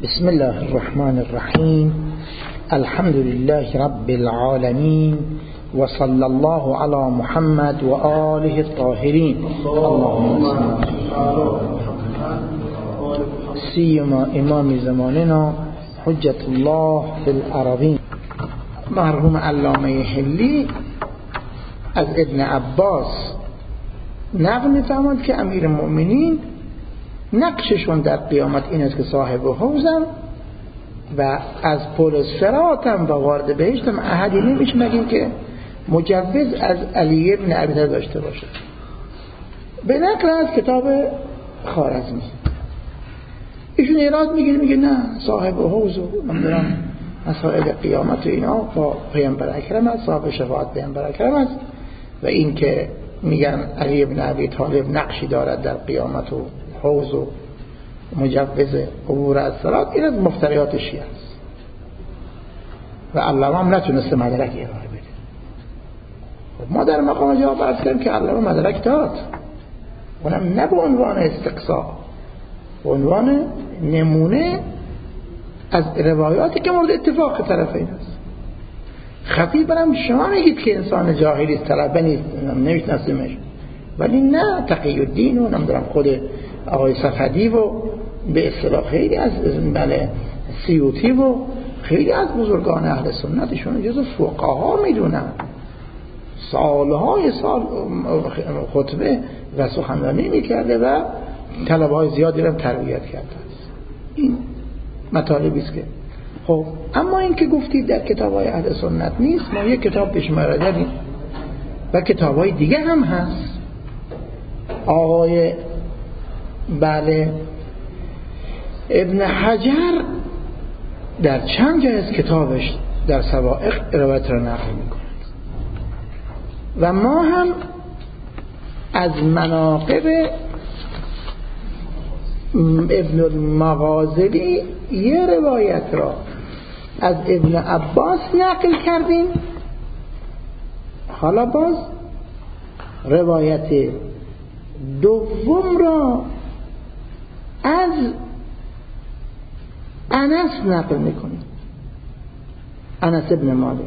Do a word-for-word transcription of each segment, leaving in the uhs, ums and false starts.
بسم الله الرحمن الرحيم. الحمد لله رب العالمين، وصلى الله على محمد وآله الطاهرين. اللهم سيما امام زماننا حجة الله في الأراضين. مرحوم علامه حلی از ابن عباس نقل می‌فرماید که امیر المؤمنین نقششون در قیامت این است که صاحب حوضم و از پل صراطم و وارد بهشتم احدی نمیشه مگر که مجوز از علی ابن ابی طالب داشته باشه. به نقل از کتاب خوارزمی ایشون ایراد میگیره، میگه نه صاحب حوض و نمیدونم مسائل قیامت و اینا با پیامبر اکرم است، صاحب شفاعت پیامبر اکرم است، و این که میگن علی ابن ابی طالب نقشی دارد در قیامت و حوض و مجوز عبور از صراط، این از مفتریات شیعه است و علامه هم نتونسته مدرک ارائه بده. خب ما در مقام جواب عرض کردیم که علامه مدرک داد، اونم نه به عنوان استقصا، به عنوان نمونه از روایاتی که مورد اتفاق طرفین است. خفی برم شما میگید که انسان جاهلی است، طلبه نیست، نمیشناسیمش، ولی نه تقی الدین و نمیدونم خود آقای صفدی و به اصطلاح خیلی از بله سیوطی و خیلی از بزرگان اهل سنتشون جزو فقها میدونن، سالهای سال خطبه و سخنرانی میکرده و طلبه های زیادی رو تربیت کرده است. این مطالبی است که خب اما این که گفتید در کتاب های اهل سنت نیست، ما یک کتاب به شما ارائه دادیم و کتاب های دیگه هم هست. آقای بله ابن حجر در چند جای از کتابش در سوائق روایت را نقل می‌کند و ما هم از مناقب ابن المغازلی یه روایت را از ابن عباس نقل کردیم. حالا باز روایت دوم را از انس نقل میکنیم، انس ابن مالک.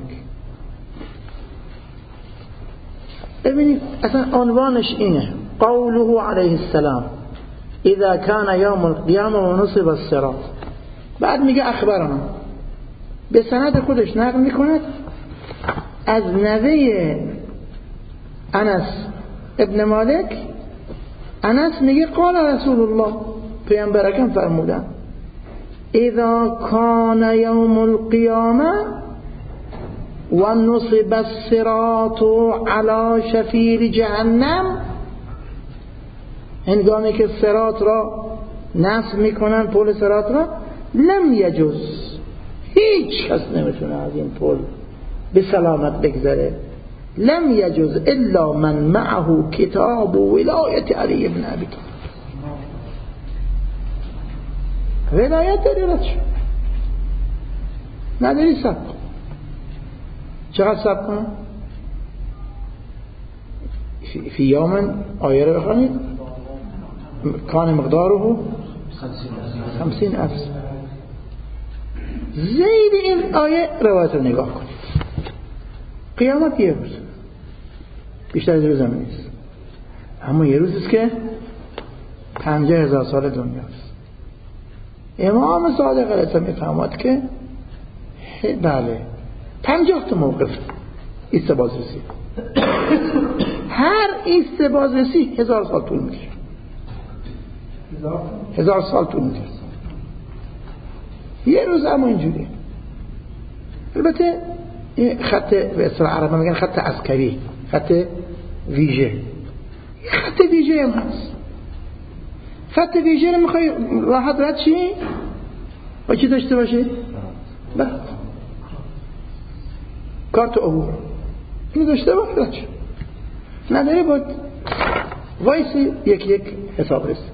ببینید اصلا عنوانش اینه، قوله علیه السلام اذا كان يوم القيامه ونصب الصراط. بعد میگه اخبرنا، به سند خودش نقل میکند از نوه انس ابن مالک. انس میگه قال رسول الله، پیامبر اکرم فرمودن اذا كان يوم القيامه ونصب الصراط على شفير جهنم، هنگامی که صراط را نصب میکنن، پل صراط را، لم یجوز، هیچ کس نمیتونه از این پل به سلامت بگذره، لم یجوز الا من معه کتاب ولایت علی ابن ابی طالب. ولایت داری رد شد، نداری سب کن. چقدر سب کنم؟ فی یومن آیه رو بخوانید، کان مقداره خمسین افس. زید این آیه روایت رو نگاه کنید. قیامت یه روز، بیشتر از روز هم نیست، اما یه روز است که پنجاه هزار سال دنیاست. امام صادق علیه السلام میفرماد که بله پنجاه تا موقف ایست بازرسی، هر ایست بازرسی هزار سال طول میکشه، هزار سال طول میکشه یه روز. اما اینجوری البته این خط به اصطلاح عربی میگن خط عسکری، خط ویژه، خط ویژه هم هست. خط ویژه رو میخوای راحت رد چی؟ با چی داشته باشی؟ با کارت عبور اینو داشته باش رد شد، نداری باید وایسی یک یک حساب رسید.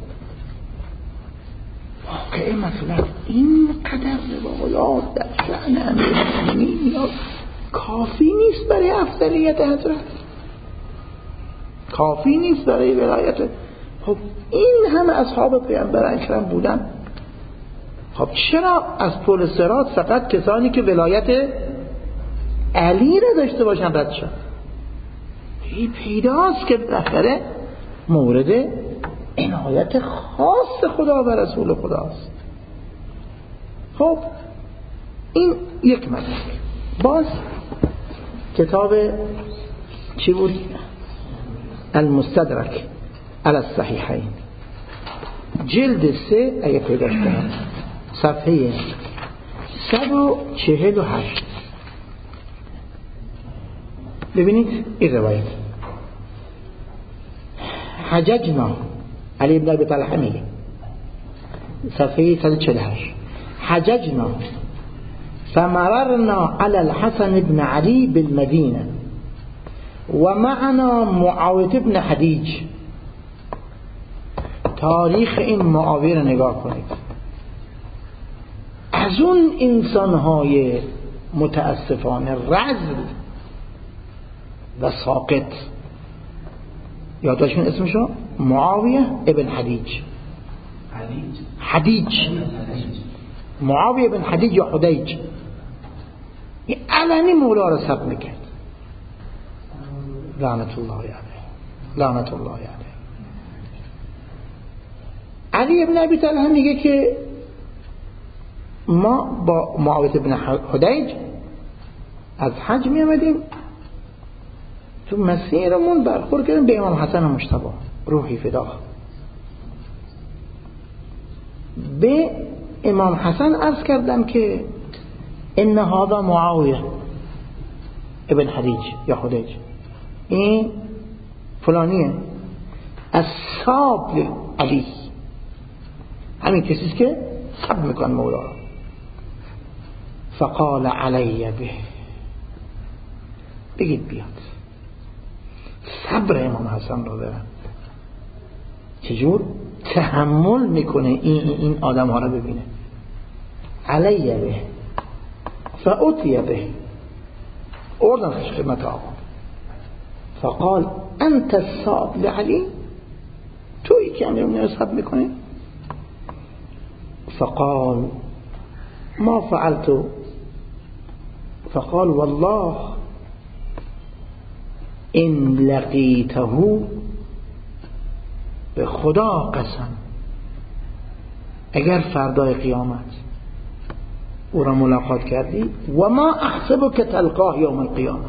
واقعی مطلب این قدر روایات در شأن امیرالمؤمنین کافی نیست برای افضلیت حضرت، کافی نیست برای ولایت. خب این همه اصحاب پیامبر اکرم بودن، خب چرا از پل صراط فقط کسانی که ولایت علی را داشته باشن رد شد؟ این پیداست که بالاخره مورد عنایت خاص خدا و رسول خداست. خب این یک مسئله. باز کتاب چی بود؟ المستدرک علی الصحیحین جلد سه اگه پیداش کنم صفحه صد و چهل و هشت ببینید این روایت حججنا علی ابن ابی طلحه میگه صفحه صد و چهل و هشت حججنا فمررنا على الحسن بن علي بالمدينة ومعنا معاوية بن حديج. تاریخ این معاویه رو نگاه کنید. از اون انسانهای متاسفانه رذل و ساقط. یادداشتون اسمشو معاویه ابن حدیج. حدیج معاویه ابن حدیج یا حدیج. این علنی مولا رو سب میکرد. لعنت الله علیه لعنت الله علیه. علی ابن ابی طلحه میگه که ما با معاویه ابن حدیج از حج می آمدیم، تو مسیرمون برخورد کردیم به امام حسن مجتبی روحی فدا. به امام حسن عرض کردم که ان هذا معاویه ابن حدیج یا حدیج، این فلانیه اصحاب علی، همین کسیست که سب میکن مولا را. فقال علی به، بگید بیاد. صبر امام حسن رو برن، چجور تحمل میکنه این این آدم ها رو ببینه. علی به فأتی به، اردن خدمت آقا. فقال انت الصاب لعلی، تویی که امیر رو صب میکنه؟ فقال ما فعلت. فقال والله ان لقیته، به خدا قسم اگر فردای قیامت او را ملاقات کردی و ما احسبک تلقاه یوم القیامه،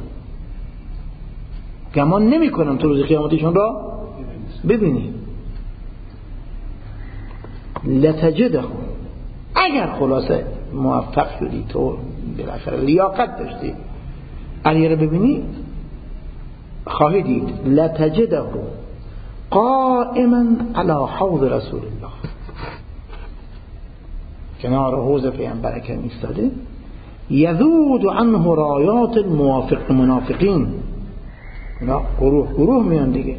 گمان نمی کنم تو روز قیامتشون را ببینی. لتجده، اگر خلاصه موفق شدی تو بالاخره لیاقت داشتی علی را ببینی، خواهی دید لتجده قائما على حوض رسول الله، کنار حوض پیامبر اکرم ایستاده، یذود عنه رایات الموافق منافقین. اینا گروه گروه میان دیگه،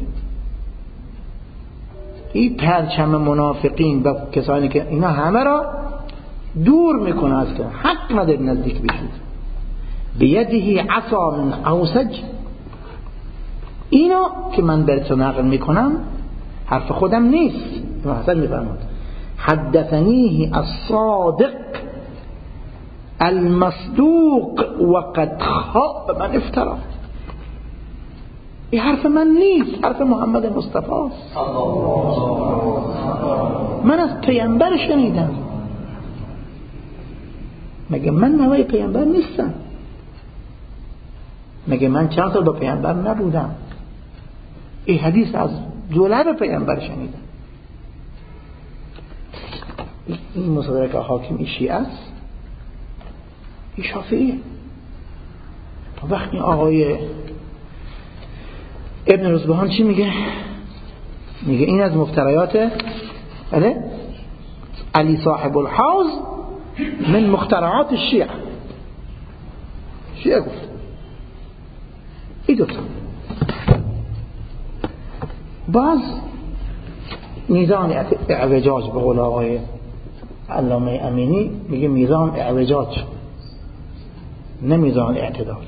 این پرچم منافقین و کسانی که اینا همه را دور میکنه از که حق نداری نزدیک بشید. بیده عصا من اوسج، اینا که من براتون نقل میکنم حرف خودم نیست. حسن میفرماد حدثنیه الصادق المصدوق وقد خاب من افترا. این حرف من نیست، حرف محمد مصطفی است. من از پیامبر شنیدم. مگه من نوای پیامبر نیستم؟ مگه من چند سال با پیامبر نبودم؟ این حدیث از دولت پیامبر شنیدم. این مصدرک حاکم این شیعه است، این شافعیه. وقتی آقای ابن رزبهان چی میگه؟ میگه این از مفتریات بله علی صاحب الحوض من مخترعات الشیعه. شیعه گفت این دوتا. باز میزان اعوجاج به قول آقای علامه امینی میگه میزان اعوجاج نه میزان اعتدال.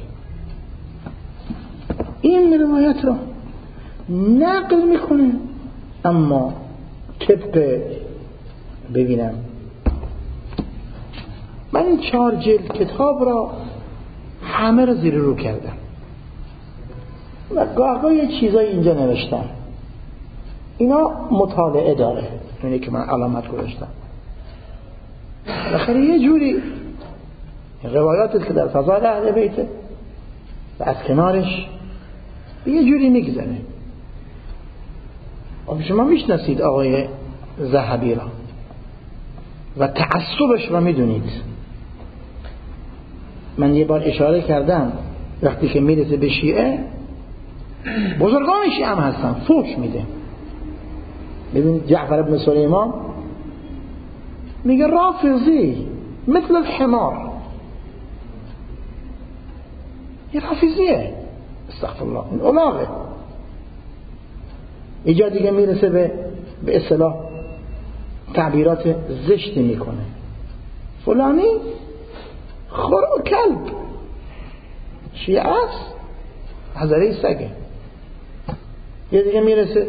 این روایت رو نقل میکنه، اما طبق ببینم من این چهار جلد کتاب را همه را زیر رو کردم و گاه یه چیزای اینجا نوشتم، اینا مطالعه داره، اینه که من علامت گذاشتم. بالاخره یه جوری روایاتی که در فضائل اهل بیت و از کنارش یه جوری میگذره. خب شما میشناسید آقای ذهبی را و تعصبش را میدونید. من یه بار اشاره کردم وقتی که میرسه به شیعه، بزرگان شیعه هم هستن، فوش میده. ببینید جعفر ابن سلیمان میگه رافضی مثل الحمار، یه رافضیه، استغفر الله، این اولاغه. اینجا دیگه میرسه به به اصطلاح تعبیرات زشتی میکنه، فلانی خور و کلب شیعه است، حضره سگه. یه دیگه میرسه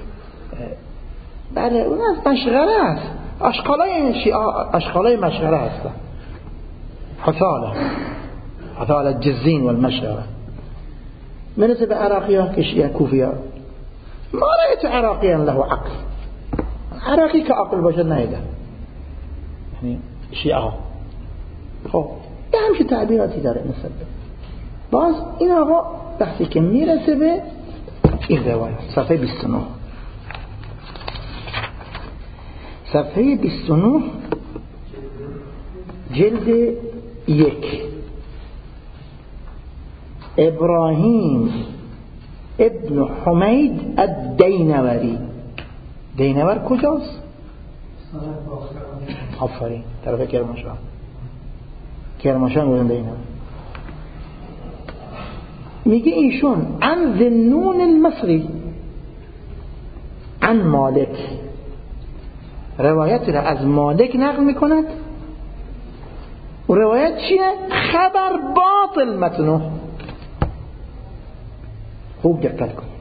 بله اون از مشغله است، اشغالای این شیعه اشغالای مشغله هستن، حثاله حثاله جزین و المشغله. میرسه به عراقی ها که شیعه کوفی ها، ما رأیت عراقی له عقل، عراقی که عقل باشه نیده، یعنی شیعه ها. خب یه همچه تعبیراتی داره مثل باز این آقا وقتی که میرسه به این روایت صفحه بیست و نه، صفحه بیست و نه جلد یک، ابراهیم ابن حمید الدینوری. دینور کجاست؟ آفرین، طرف کرمانشاه. کرمانشاه بودن دینور. میگه ایشون عن ذنون المصری عن مالک، روایت را از مالک نقل میکند. و روایت چیه؟ خبر باطل متنه. خوب دقت کنید،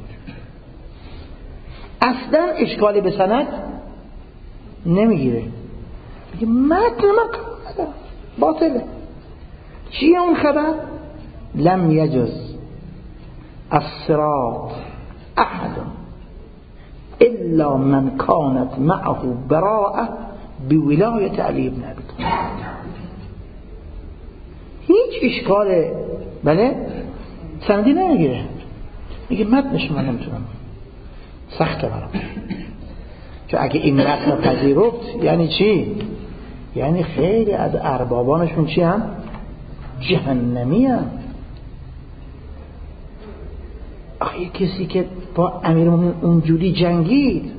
اصلا اشکالی به سند نمیگیره، میگه متن من باطله. چیه اون خبر؟ لم یجز الصراط احد الا من كانت معه براءه بولایت علی بن ابی طالب. هیچ اشکال بله سندی نمیگیره، میگه متنش من نمیتونم، سخته برام. چون اگه این متن رو پذیرفت یعنی چی؟ یعنی خیلی از اربابانشون چی هم؟ جهنمی هم. آخه کسی که با امیرالمومنین اونجوری جنگید،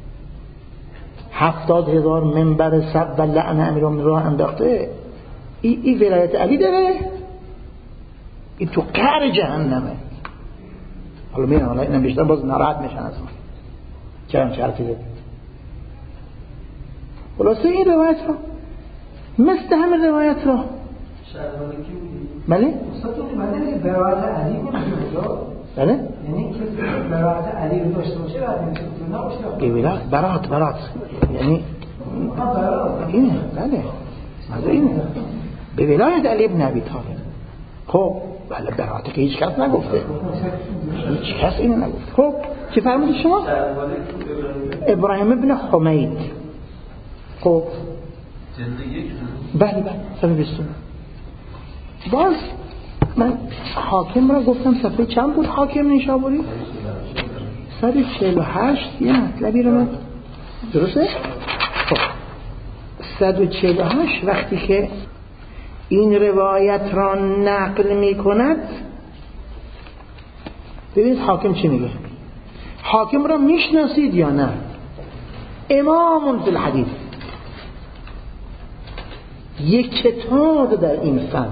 هفتاد هزار منبر سب و لعن امیرالمومنین را انداخته، این ای ولایت علی داره، این تو قعر جهنمه. حالا میرن حالا اینم بیشتر باز ناراحت میشن از من چرم چه حرفی زدی. خلاصه این روایت را مثل همه روایت را بله؟ استاد اون اومده که برایت علی کنه بله؟ یعنی که برایت علی رو داشته باشه بعد نمیشه ولایت برات برات یعنی اینه بله ماذا اینه به ولایت علی بن ابی طالب. خب بله برات که هیچ کس نگفته، هیچ کس اینو نگفته. خب چی فرمودید شما؟ ابراهیم ابن حمید. خب بله بله صفحه بیست و نه. باز من حاکم را گفتم صفحه چند بود حاکم نیشابوری؟ صد و چهل و هشت. یه مطلبی رو من درسته؟ خب صد و چهل و هشت وقتی که این روایت را نقل می کند، ببینید حاکم چی میگه. حاکم را میشناسید یا نه؟ امام فی الحدیث، یک کتاب در این فن.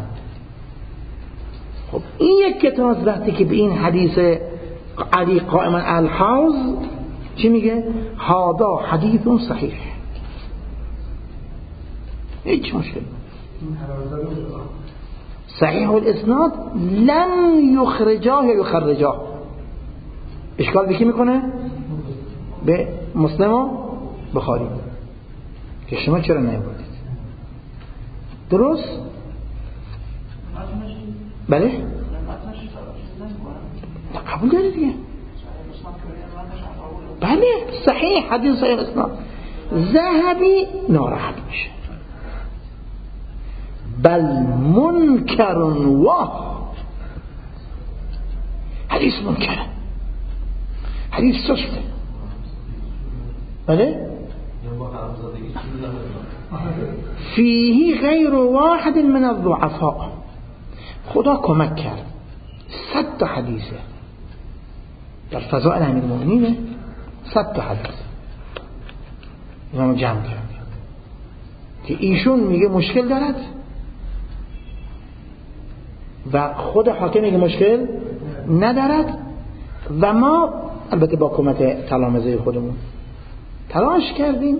خب این یک کتاب وقتی که به این حدیث علی قائما الحوض چی میگه؟ هذا حدیث صحیح، هیچ مشکل صحیح الاسناد لم یخرجاه یا یخرجاه. اشکال به کی میکنه؟ به مسلم و بخاری که شما چرا نیاوردید. درست؟ بله؟ قبول داری دیگه؟ بله صحیح، حدیث صحیح اسناد. ذهبی ناراحت میشه، بل منکر واه، حدیث منکره، حدیث سسته. بله؟ فیه غیر واحد من الضعفاء. خدا کمک کرد، صد تا حدیثه در فضائل امیرالمومنین، صد تا حدیث اینا جمع کرد که ایشون میگه مشکل دارد و خود حاکم میگه مشکل ندارد و ما البته با کمک تلامذه خودمون تلاش کردیم،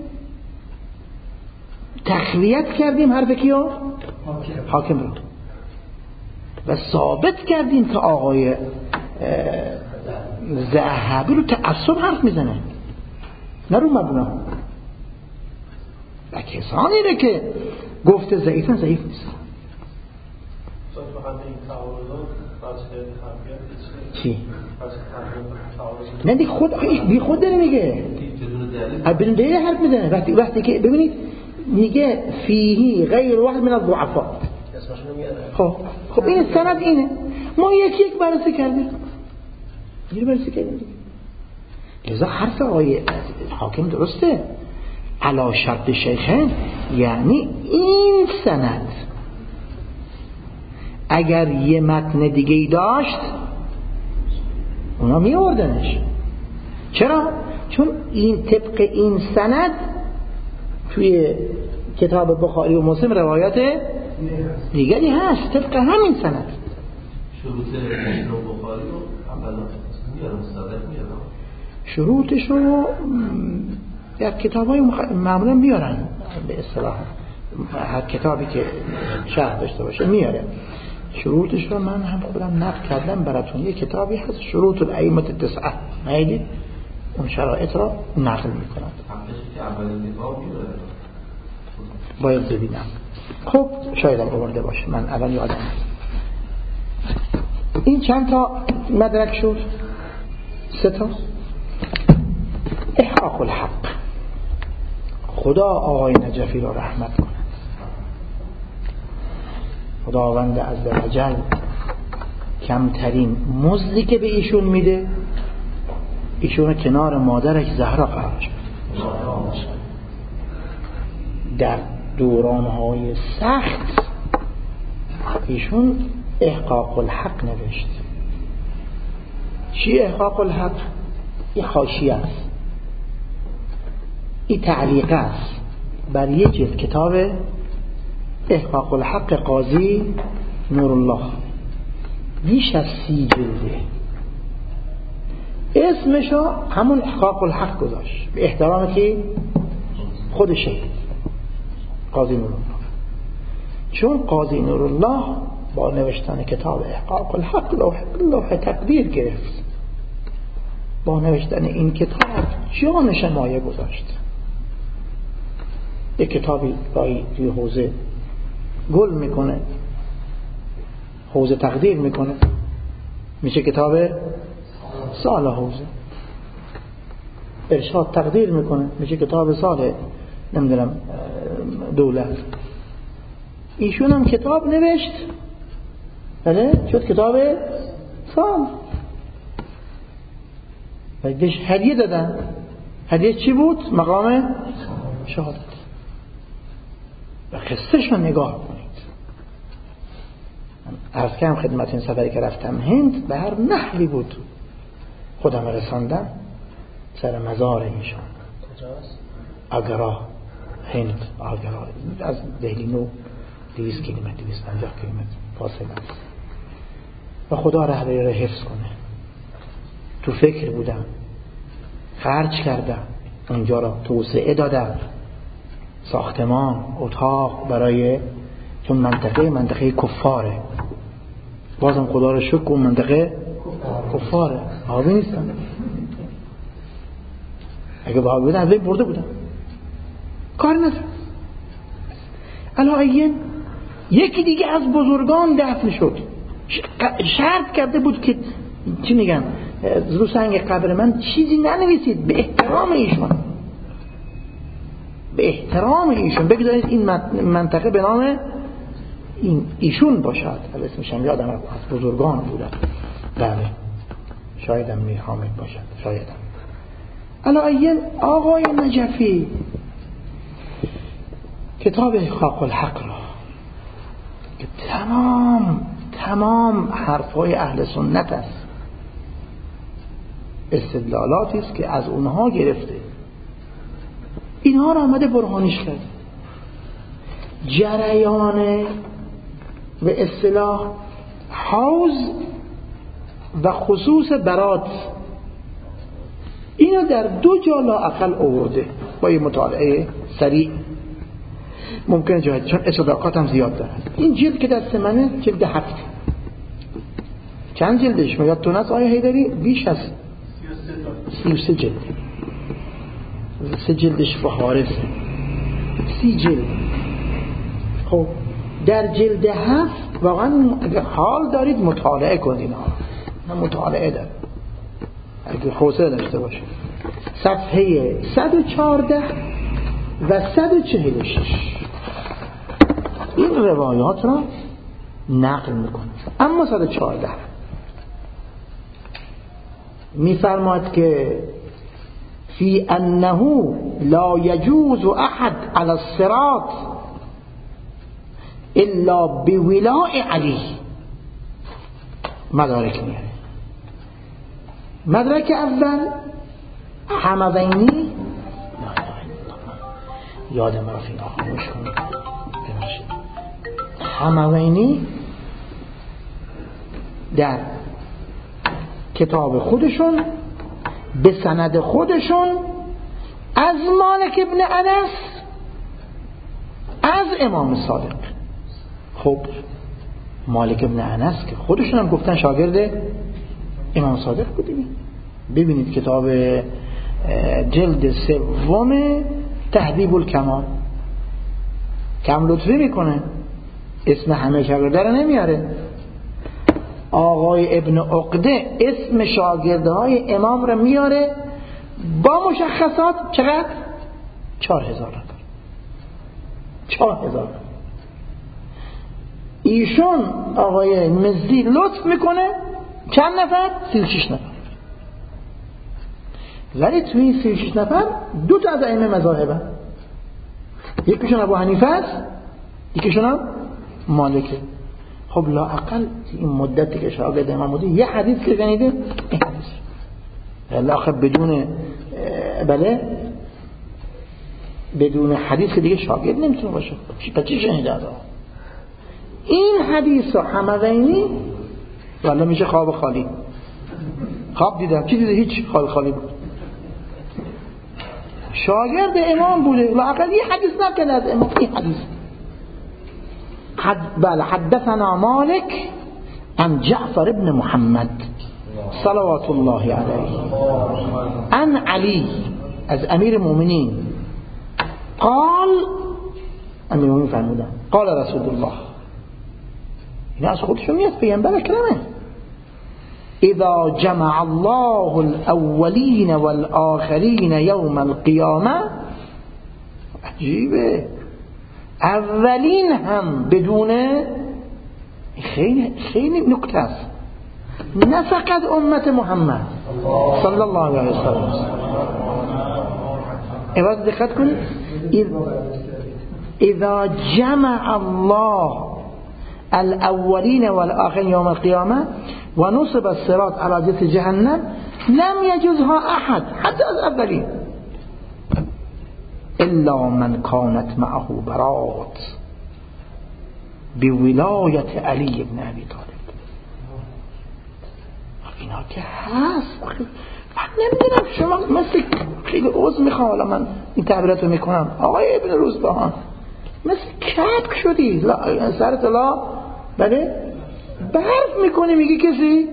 تقویت کردیم حرف کیو؟ حاکم رو، و ثابت کردیم که آقای ذهبی رو تعصب حرف میزنه، نه رو مبنا. و کسانی رو که گفته ضعیفن ضعیف نیست. چی؟ نه دی خود بی خود داره میگه، بدون دلیل حرف میزنه. وقتی وقتی که ببینید میگه فیهی غیر واحد من الضعفاء. خب خب این سند اینه، ما یکی یک بررسی کردیم، یه بررسی کردیم. لذا حرف آقای حاکم درسته، علا شرط شیخین، یعنی این سند اگر یه متن دیگه ای داشت اونا می آوردنش. چرا؟ چون این طبق این سند توی کتاب بخاری و مسلم روایت دیگری هست طبق همین سند. شروط بخاری رو اولا میارم صادق میارم، شروطش رو در کتاب های مخ... معمولا میارن به اصطلاح، هر کتابی که شرح داشته باشه میاره شروطش رو. من هم خودم نقل کردم براتون، یه کتابی هست شروط الائمه التسعه، نهیدید اون شرایط را نقل میکنند. باید ببینم، خب شاید هم آورده باشه، من الان یادم نیست. این چند تا مدرک شد؟ سه تا. احقاق الحق، خدا آقای نجفی را رحمت کند، خداوند عزوجل کمترین مزدی که به ایشون میده ایشون کنار مادرش زهرا قرارش بده. در دورانهای سخت ایشون احقاق الحق نوشت. چی احقاق الحق؟ این حاشیه است، این تعلیق است بر یک جلد کتاب احقاق الحق قاضی نورالله، بیش از سی جلده. اسمشو همون احقاق الحق گذاشت به احترام که خودشه قاضی نورالله، چون قاضی نورالله با نوشتن کتاب احقاق الحق لوح, لوح تقدیر گرفت. با نوشتن این کتاب جانش مایه گذاشت. یک کتابی رایی توی حوزه گل میکنه، حوزه تقدیر میکنه، میشه کتاب سال حوزه. ارشاد تقدیر میکنه، میشه کتاب سال نمیدونم دولت. ایشون هم کتاب نوشت، بله شد کتاب سال. و بهش هدیه دادن. هدیه چی بود؟ مقام شهادت. و قصه‌ش رو نگاه کنید. عرض کردم خدمت این سفری که رفتم هند، به هر نحوی بود خودم رساندم سر مزار ایشان. کجاست؟ آگرا، هند. آگرا از دهلی نو دویست کیلومتر، دویست و پنجاه کیلومتر فاصله است. و خدا رهبری را حفظ کنه. تو فکر بودم، خرج کردم، اونجا را توسعه دادم، ساختمان، اتاق برای، چون منطقه منطقه کفاره، بازم خدا را شکر اون منطقه کفاره، آبی نیستن. اگه با آبی بودن اولی برده بودن، کار ندارم. الان یکی دیگه از بزرگان دفن شد، شرط کرده بود که چی میگن رو سنگ قبر من چیزی ننویسید به احترام ایشون، به احترام ایشون بگذارید این منطقه به نام این ایشون باشد. اسمشم یادم از بزرگان بودن. بله شایدم میر حامد باشد، شایدم. علایین آقای نجفی کتاب خاق الحق را که تمام تمام حرفای اهل سنت است، استدلالاتی است که از اونها گرفته، اینها را آمده برهانیش کرد. جریان به اصطلاح حوض و خصوص برات اینو در دو جا لااقل آورده با یه مطالعه سریع، ممکنه جاید چون اصداقات هم زیاد داره. این جلد که دست منه جلد هفت، چند جلدش میاد تو نست آیا حیدری؟ بیش از سی و سه جلد، سه جلدش فهارسه، سی جلد. خب در جلد هفت واقعا اگر حال دارید مطالعه کنید، من مطالعه دارم اگر حوصله داشته باشه. صفحه صد و چهارده و صد و چهل و شش این روایات را نقل میکنه. اما صد و چهارده میفرماد که فی انه لا یجوز احد علی الصراط الا بولاء علی. مدارک میاره. مدرک اول حموینی، یادم رفت این آخاموش کنم، حموینی در کتاب خودشون به سند خودشون از مالک ابن انس از امام صادق. خب مالک ابن انس که خودشون هم گفتن شاگرد امام صادق بودیم. ببینید کتاب جلد سوم تهذیب الکمال کم لطفی میکنه، اسم همه شاگرده رو نمیاره. آقای ابن عقده اسم شاگرده های امام رو میاره با مشخصات. چقدر؟ چهار هزار نفر. چهار هزار. ایشون آقای مزدی لطف میکنه چند نفر؟ سی و شش نفر. ولی توی این سی و شش نفر دو تا از ائمه مذاهبن، یکیشون ابو حنیفه است، یکیشون هم مالکه. خب لااقل این مدتی که شاگرد امام بوده یه حدیث که شنیده این حدیث لااقل بدون بله بدون حدیث که دیگه شاگرد نمیتونه باشه. چی شنیده از آن این حدیث و حموینی والله میشه خواب خالی. خواب دیدم چی دیده؟ هیچ خال خالی بود. شاگرد امام بوده لااقل یه حدیث نکنه از امام. این حدیث حد بله حدثنا مالک عن جعفر ابن محمد صلوات الله علیه عن علی از امیر المؤمنین قال، امیر المؤمنین فرمودن قال رسول الله، این از خودشون نیست، پیامبر اکرمه. اذا جمع الله الاولین والآخرین یوم القیامه، عجیبه، اولین هم بدون، خیلی خیلی نکته است، نه فقط امت محمد صلی الله علیه و سلم. اول دقت کنید، اذا جمع الله الاولین والآخرین یوم القیامه و نصب الصراط على جسر جهنم لم يجوزها احد حتی از اولین الا من كانت معه برات بولایت علی ابن ابی طالب. اینا که هست. من نمیدونم شما مثل خیلی عوض میخوام حالا من این تعبیرات رو میکنم آقای ابن روزبهان مثل کپ شدی سرت لا بله برف میکنی میگی کسی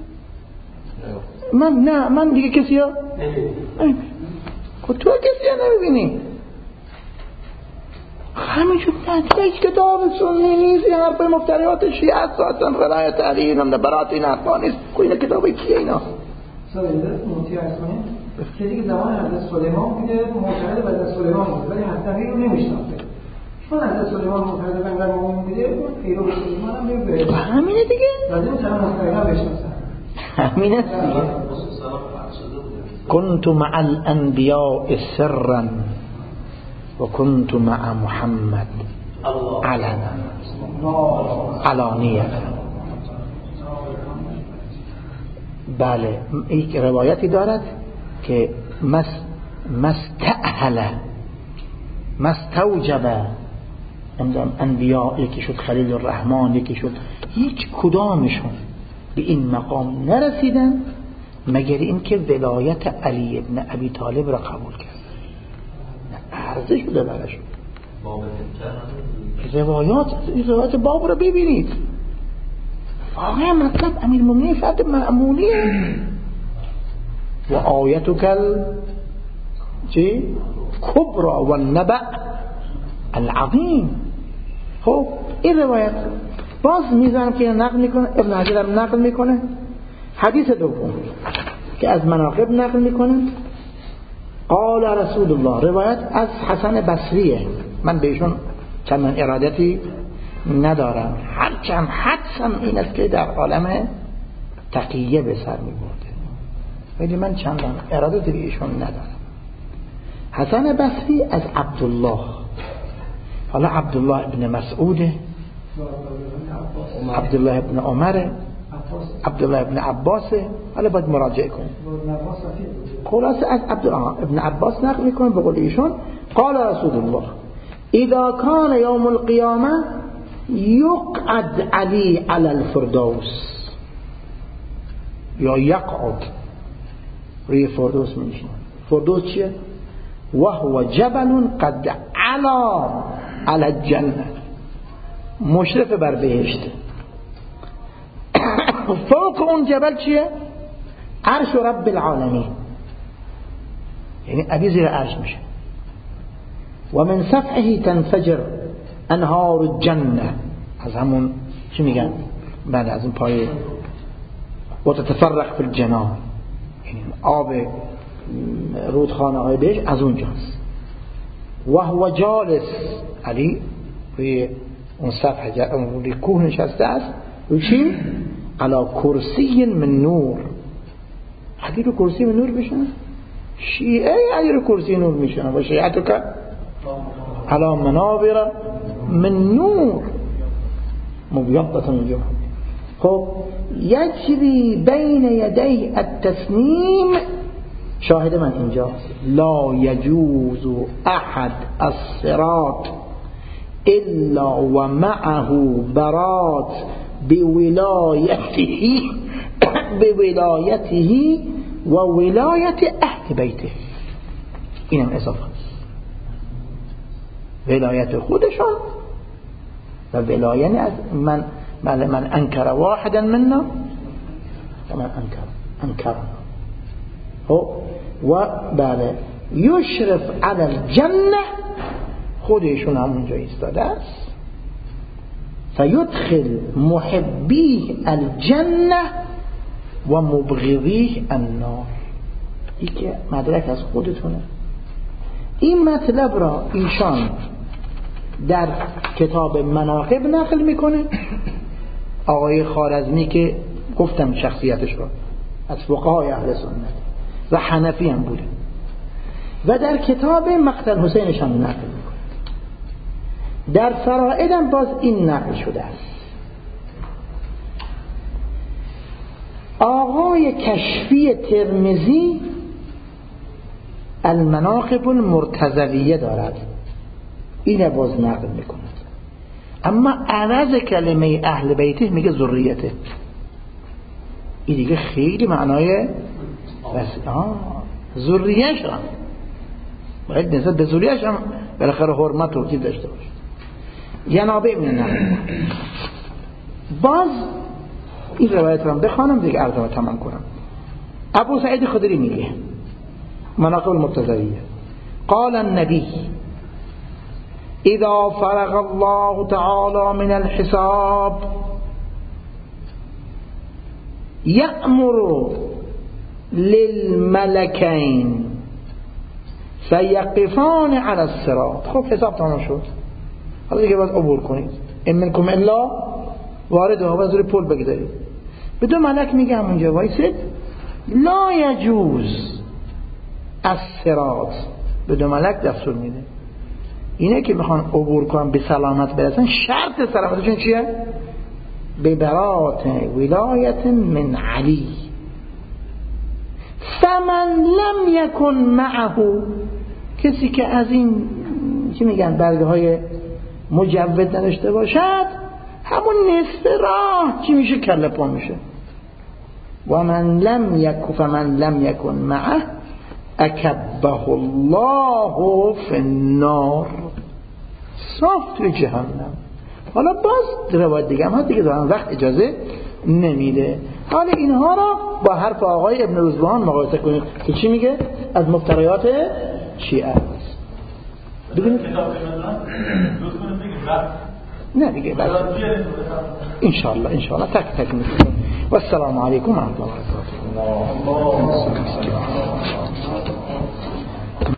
من نه من دیگه کسی ها خود تو کسی ها نمیبینی. همینجور نه هیچ کتاب سنی نیست، این حرف مفتریات شیعه است، اصلا ولایت علی اینم نه برات این حرفا نیست. این کتاب کیه اینا؟ سوالده موتی عرض کنیم که دیگه زمان حضرت سلیمان بوده، معتقد به حضرت سلیمان بوده، ولی حسنی رو نمیشناخته. چون حضرت سلیمان معتقد به انقدر مومن بوده، اون پیرو سلیمان هم نمی‌بره. همینه دیگه. لازم چند مستقیما بشناسن. همینه دیگه. كنت مع الانبیاء سرا وكنت مع محمد علنا علانیه. بله یک روایتی دارد که مس مستأهل مستوجب انبیاء، یکی شد خلیل الرحمن، یکی شد، هیچ کدامشون به این مقام نرسیدن مگر اینکه ولایت علی ابن ابی طالب را قبول کرد. عرضه شده برشون روایات، این روایات باب را ببینید. واقعا مطلب امیر المؤمنین فرد معمولیه. و آیتک چی؟ کبرا و النبأ العظیم. خب این روایت باز میزنم که نقل میکنه، ابن حجر هم نقل میکنه. حدیث دوم که از مناقب نقل میکنه، قال رسول الله، روایت از حسن بصریه، من بهشون چندان ارادتی ندارم، هرچند حدسم این است که در عالم تقیه به سر میبرده، ولی من چندان ارادتی بهشون ندارم. حسن بصری از عبدالله، حالا عبدالله ابن مسعوده، عبدالله ابن عمره، عبدالله ابن عباسه، حالا باید مراجعه کنیم. خلاصه از عبدالله ابن عباس نقل میکنه به قول ایشون، قال رسول الله اذا کان یوم القیامه یقعد علی علی الفردوس، یا یقعد روی فردوس میشینه. فردوس چیه؟ وهو جبل قد علا علی الجنه، مشرف بر بهشت. فوق اون جبل چیه؟ عرش رب العالمین، یعنی ابی زیر عرش میشه. و من سفحه تنفجر انهار الجنه، از همون چی میگن بعد از اون پای و تتفرق فی الجنان، یعنی آب رودخانه های بهش از اونجاست. و هو جالس، علی روی اون سفح روی کوه نشسته است، روی چی؟ علا کرسی من نور. علی رو کرسی من نور بشنه؟ شیعه علی رو کرسی نور میشنه و شیعتو که علا منابر من نور مبیضة من جهنم. خب یجری بین یدی التسنیم، شاهد من اینجاست، لا یجوز احد الصراط الا و معه برات بولایته بولایته و ولایت اهل بیته. اینم اضافه است، ولایت خودشان و ولایت از من. من من انکر واحدا منا من انکر انکر و بله یشرف علی الجنه، خودشون همونجا ایستاده است. فیدخل محبیه الجنه و مبغضیه النار. این که مدرک از خودتونه. این مطلب را ایشان در کتاب مناقب نقل میکنه. آقای خوارزمی که گفتم شخصیتش رو از فقهای اهل سنت و حنفی هم بوده، و در کتاب مقتل حسینش هم نقل میکنه. در فرائد هم باز این نقل شده است. آقای کشفی ترمذی المناقب المرتضویه دارد، این باز نقل میکنه، اما عوض کلمه اهل بیته میگه ذریته. این دیگه خیلی معنای بس آه ذریه‌اش هم باید نسبت به ذریه‌اش هم بالاخره حرمت و چیز داشته باشه. ینابه من نقل. باز این روایت رو بخوانم دیگه عرض رو تمام کنم. ابو سعید خدری میگه مناقب المرتضویه، قال النبی اذا فرغ الله تعالی من الحساب یأمر للملکین فیقفان علی الصراط. خب حساب تمام شد، حالا دیگه باید عبور کنید. ان منکم الا واردها، باید روی پل بگذارید. به دو ملک میگه همونجا وایسید، لا یجوز الصراط. به دو ملک دستور میده اینه که میخوان عبور کنن به سلامت برسن، شرط سلامتشون چیه؟ به برات ولایت من علی. فمن لم یکن معه، کسی که از این چی میگن برگه های مجود نداشته باشد، همون نصف راه چی میشه؟ کله پا میشه. و من لم یک فمن لم یکن معه اکبه الله فی النار، صاف توی جهنم. حالا باز روایت دیگه هم دیگه دارن وقت اجازه نمیده. حالا اینها را با حرف آقای ابن روزبان مقایسه کنید که چی میگه از مفتریات شیعه است. ببینید نه دیگه بس ان شاء الله ان شاء الله تک تک میکنیم. و السلام علیکم و رحمت الله و برکاته.